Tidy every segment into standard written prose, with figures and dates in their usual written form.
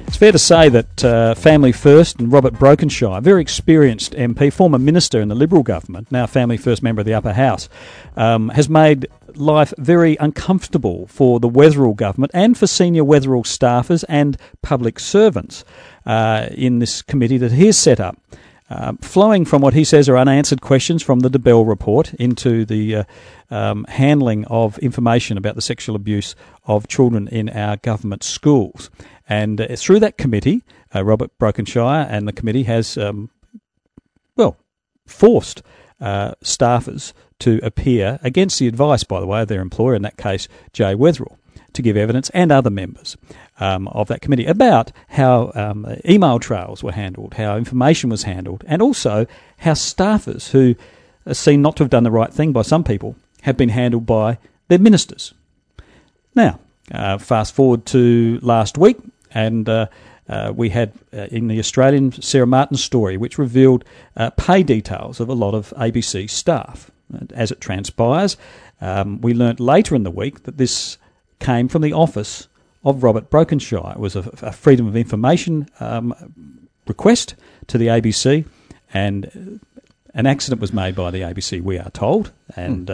It's fair to say that Family First and Robert Brokenshire, very experienced MP, former minister in the Liberal government, now Family First member of the Upper House, has made life very uncomfortable for the Wetherill government and for senior Wetherill staffers and public servants in this committee that he has set up. Flowing from what he says are unanswered questions from the DeBell report into the handling of information about the sexual abuse of children in our government schools. And through that committee, Robert Brokenshire and the committee has, forced staffers to appear against the advice, by the way, of their employer, in that case, Jay Wetherill, to give evidence, and other members of that committee, about how email trails were handled, how information was handled, and also how staffers who are seen not to have done the right thing by some people have been handled by their ministers. Now, fast forward to last week, and we had in the Australian Sarah Martin story, which revealed pay details of a lot of ABC staff. As it transpires, we learnt later in the week that this came from the office of Robert Brokenshire. It was a Freedom of Information request to the ABC, and an accident was made by the ABC, we are told, and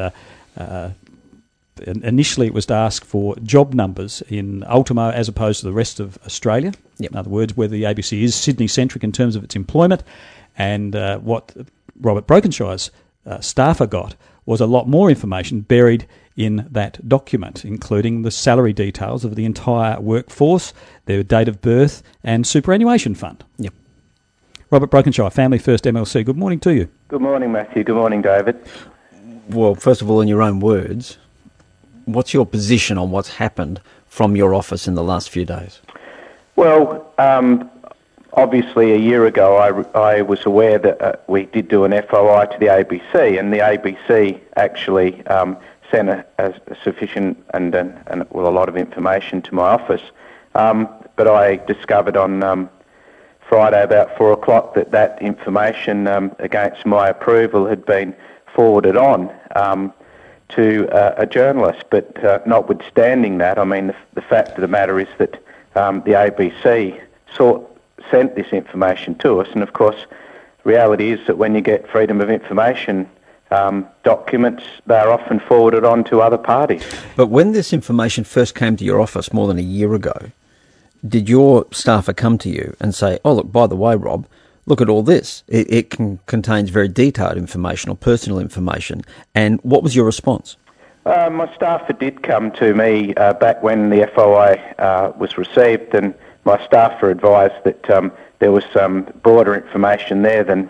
initially it was to ask for job numbers in Ultimo as opposed to the rest of Australia. Yep. In other words, where the ABC is Sydney-centric in terms of its employment, and what Robert Brokenshire's staffer got was a lot more information buried in that document, including the salary details of the entire workforce, their date of birth, and superannuation fund. Yep. Robert Brokenshire, Family First MLC, good morning to you. Good morning, Matthew. Good morning, David. Well, first of all, in your own words, what's your position on what's happened from your office in the last few days? Well, obviously a year ago I was aware that we did do an FOI to the ABC, and the ABC actually sent a sufficient and a lot of information to my office. But I discovered on Friday about 4 o'clock that information against my approval had been forwarded on to a journalist. But notwithstanding that, I mean, the fact of the matter is that the ABC sent this information to us, and of course, reality is that when you get Freedom of Information documents, they're often forwarded on to other parties. But when this information first came to your office more than a year ago, did your staffer come to you and say, oh, look, by the way, Rob, look at all this. It contains very detailed information or personal information. And what was your response? My staffer did come to me back when the FOI was received, and my staffer advised that there was some broader information there than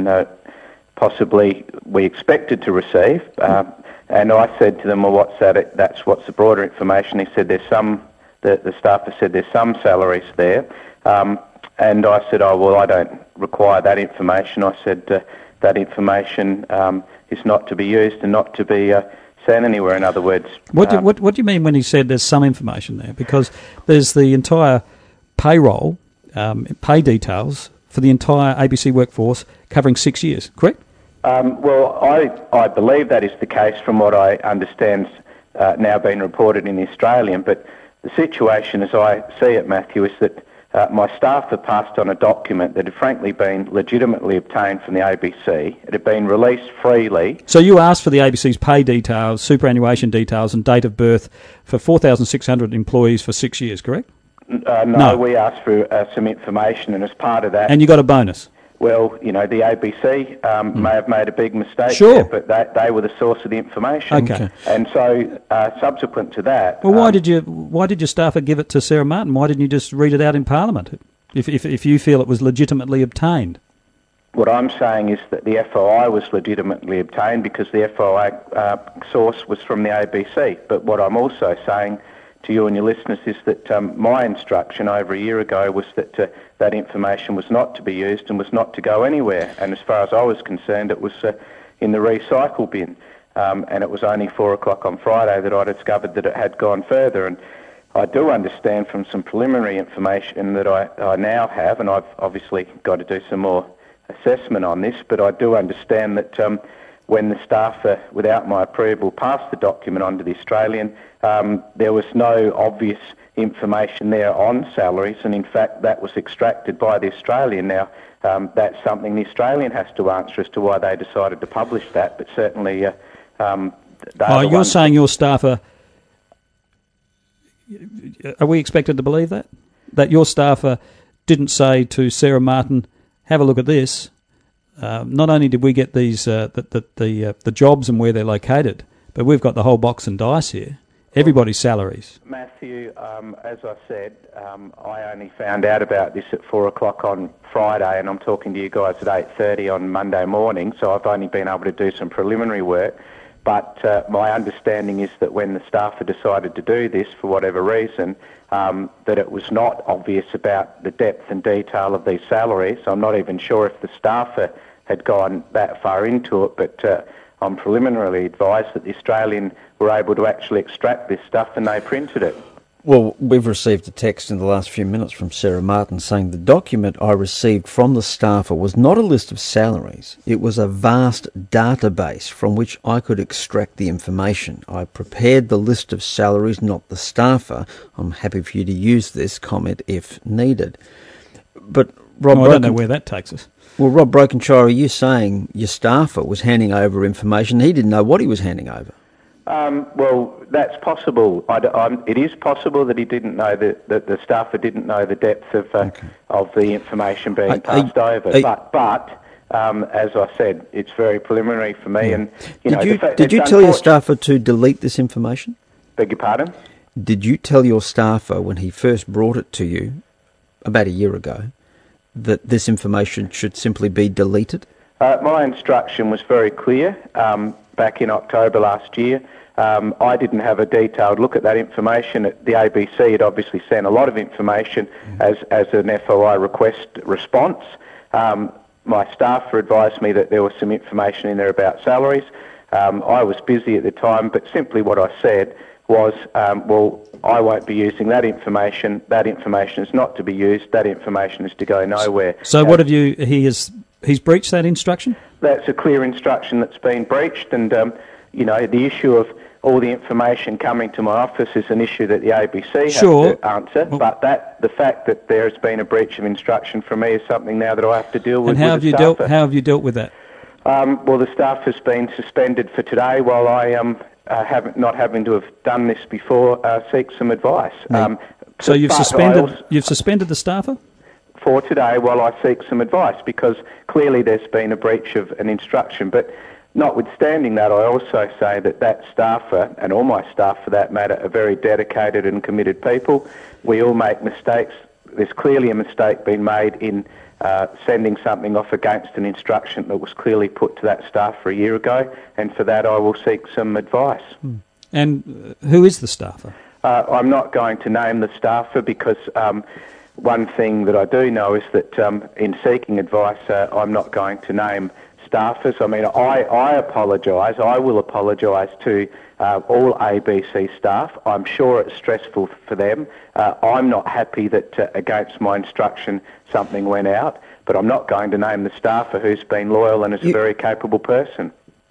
possibly we expected to receive. And I said to them, well, what's that? What's the broader information? He said there's some, the staffer said there's some salaries there. And I said, oh, well, I don't require that information. I said that information is not to be used and not to be sent anywhere, in other words. What do you mean when he said there's some information there? Because there's the entire payroll, pay details for the entire ABC workforce covering 6 years, correct? Well, I believe that is the case from what I understand now being reported in the Australian, but the situation as I see it, Matthew, is that my staffer passed on a document that had frankly been legitimately obtained from the ABC. It had been released freely. So you asked for the ABC's pay details, superannuation details and date of birth for 4,600 employees for 6 years, correct? No, we asked for some information, and as part of that... And you got a bonus? Well, you know, the ABC may have made a big mistake sure. there, but they were the source of the information. Okay. And so, subsequent to that... Well, why did your staffer give it to Sarah Martin? Why didn't you just read it out in Parliament, if you feel it was legitimately obtained? What I'm saying is that the FOI was legitimately obtained because the FOI source was from the ABC. But what I'm also saying to you and your listeners is that my instruction over a year ago was that that information was not to be used and was not to go anywhere. And as far as I was concerned, it was in the recycle bin. And it was only 4 o'clock on Friday that I discovered that it had gone further. And I do understand from some preliminary information that I now have, and I've obviously got to do some more assessment on this, but I do understand that when the staffer, without my approval, passed the document on to the Australian, there was no obvious information there on salaries, and in fact that was extracted by the Australian. Now, that's something the Australian has to answer as to why they decided to publish that, but certainly you're saying your staff are we expected to believe that? That your staffer didn't say to Sarah Martin, have a look at this. Not only did we get these the jobs and where they're located, but we've got the whole box and dice here. Everybody's salaries. Matthew, as I said, I only found out about this at 4 o'clock on Friday, and I'm talking to you guys at 8:30 on Monday morning, so I've only been able to do some preliminary work. But my understanding is that when the staffer decided to do this, for whatever reason, that it was not obvious about the depth and detail of these salaries. I'm not even sure if the staffer had gone that far into it, but I'm preliminarily advised that the Australian were able to actually extract this stuff and they printed it. Well, we've received a text in the last few minutes from Sarah Martin saying the document I received from the staffer was not a list of salaries. It was a vast database from which I could extract the information. I prepared the list of salaries, not the staffer. I'm happy for you to use this comment if needed. But Rob, I don't know where that takes us. Well, Rob Brokenshire, are you saying your staffer was handing over information? He didn't know what he was handing over. Well, that's possible. It is possible that he didn't know that the staffer didn't know the depth of the information being passed over. But as I said, it's very preliminary for me. And did you tell your staffer to delete this information? Beg your pardon? Did you tell your staffer when he first brought it to you about a year ago that this information should simply be deleted? My instruction was very clear back in October last year. I didn't have a detailed look at that information. The ABC had obviously sent a lot of information as an FOI response. My staffer advised me that there was some information in there about salaries. I was busy at the time, but simply what I said was, I won't be using that information. That information is not to be used. That information is to go nowhere. So what have you... He's breached that instruction? That's a clear instruction that's been breached, and the issue of all the information coming to my office is an issue that the ABC has to answer. Well, but the fact that there has been a breach of instruction from me is something now that I have to deal with. And how have you dealt with that? Well, the staff has been suspended for today while I not having to have done this before, seek some advice. So you've suspended the staffer? For today while I seek some advice, because clearly there's been a breach of an instruction. But notwithstanding that, I also say that staffer, and all my staff for that matter, are very dedicated and committed people. We all make mistakes. There's clearly a mistake being made in sending something off against an instruction that was clearly put to that staffer a year ago, and for that I will seek some advice. And who is the staffer? I'm not going to name the staffer because one thing that I do know is that in seeking advice, I'm not going to name staffers. I mean, I apologise. I will apologise to all ABC staff. I'm sure it's stressful for them. I'm not happy that against my instruction something went out, but I'm not going to name the staffer who's been loyal and is a very capable person.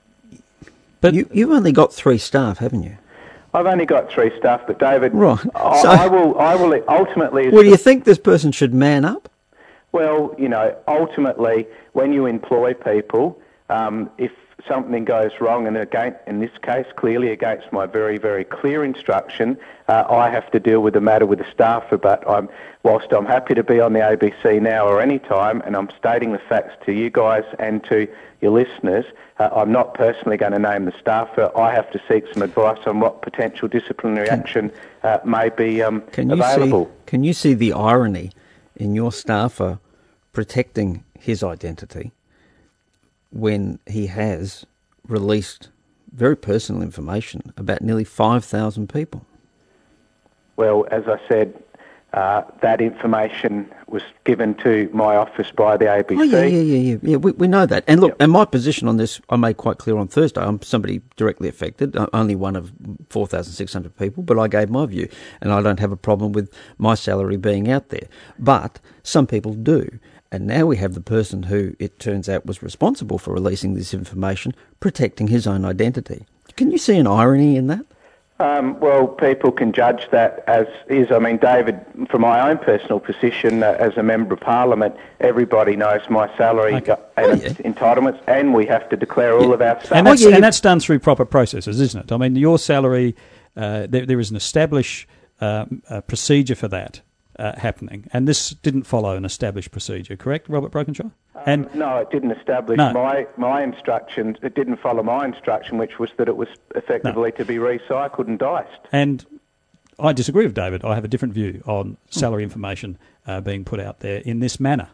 But you've only got 3 staff, haven't you? I've only got 3 staff, but David, right. I will ultimately... Well, do you think this person should man up? Well, ultimately, when you employ people, if something goes wrong, and again, in this case, clearly against my very, very clear instruction, I have to deal with the matter with the staffer. But whilst I'm happy to be on the ABC now or any time, and I'm stating the facts to you guys and to your listeners, I'm not personally going to name the staffer. I have to seek some advice on what potential disciplinary action may be available. Can you see the irony in your staffer protecting his identity when he has released very personal information about nearly 5,000 people? Well, as I said, that information was given to my office by the ABC. Oh, yeah. We know that. And look, and my position on this, I made quite clear on Thursday. I'm somebody directly affected, only one of 4,600 people, but I gave my view, and I don't have a problem with my salary being out there. But some people do. And now we have the person who, it turns out, was responsible for releasing this information, protecting his own identity. Can you see an irony in that? Well, people can judge that as is. I mean, David, from my own personal position as a Member of Parliament, everybody knows my salary and its entitlements, and we have to declare all of our salaries. And that's done through proper processes, isn't it? I mean, your salary, there is an established procedure for that happening, and this didn't follow an established procedure, correct, Robert Brokenshaw? No, it didn't establish my instructions. It didn't follow my instruction, which was that it was effectively to be recycled and diced. And I disagree with David. I have a different view on salary information being put out there in this manner.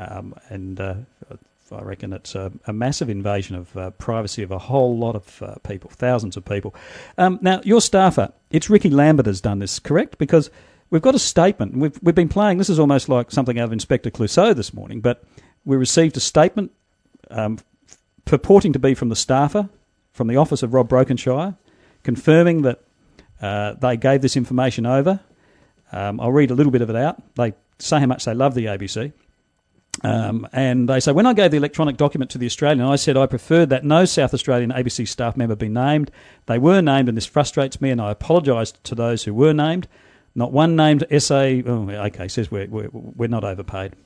I reckon it's a massive invasion of privacy of a whole lot of people, thousands of people. Now, your staffer, it's Ricky Lambert has done this, correct? Because we've got a statement. We've been playing, this is almost like something out of Inspector Clouseau this morning, but we received a statement purporting to be from the staffer, from the office of Rob Brokenshire, confirming that they gave this information over. I'll read a little bit of it out. They say how much they love the ABC. And they say, when I gave the electronic document to the Australian, I said I preferred that no South Australian ABC staff member be named. They were named, and this frustrates me, and I apologised to those who were named. Not one named SA. Oh, okay, says we're not overpaid.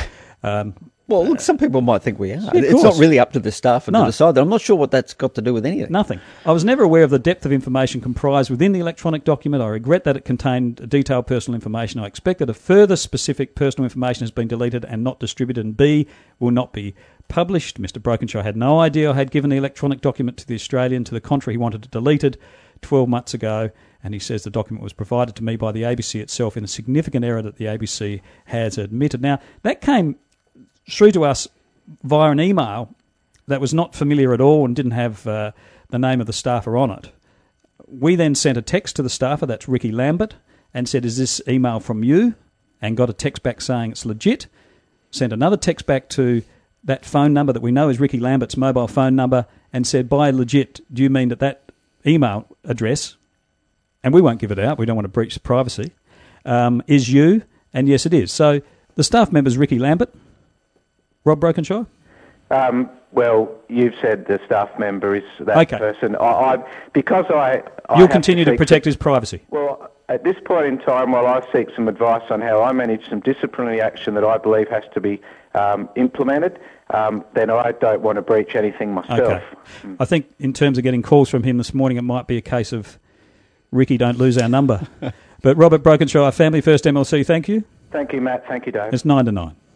Well, look, some people might think we are. Yeah, it's not really up to the staff to decide that. I'm not sure what that's got to do with anything. Nothing. I was never aware of the depth of information comprised within the electronic document. I regret that it contained detailed personal information. I expect that a further specific personal information has been deleted and not distributed, and B, will not be published. Mr. Brokenshire had no idea I had given the electronic document to the Australian. To the contrary, he wanted it deleted 12 months ago, and he says the document was provided to me by the ABC itself in a significant error that the ABC has admitted. Now, that came through to us via an email that was not familiar at all and didn't have the name of the staffer on it. We then sent a text to the staffer, that's Ricky Lambert, and said, is this email from you? And got a text back saying it's legit. Sent another text back to that phone number that we know is Ricky Lambert's mobile phone number and said, by legit, do you mean that email address, and we won't give it out, we don't want to breach privacy, is you? And yes, it is. So the staff member is Ricky Lambert. Rob Brokenshire? Well, you've said the staff member is that person. You'll continue to protect his privacy? Well, at this point in time, while I seek some advice on how I manage some disciplinary action that I believe has to be implemented, then I don't want to breach anything myself. Okay. I think in terms of getting calls from him this morning, it might be a case of, Ricky, don't lose our number. But Robert Brokenshire, Family First MLC, thank you. Thank you, Matt. Thank you, Dave. It's 9 to 9.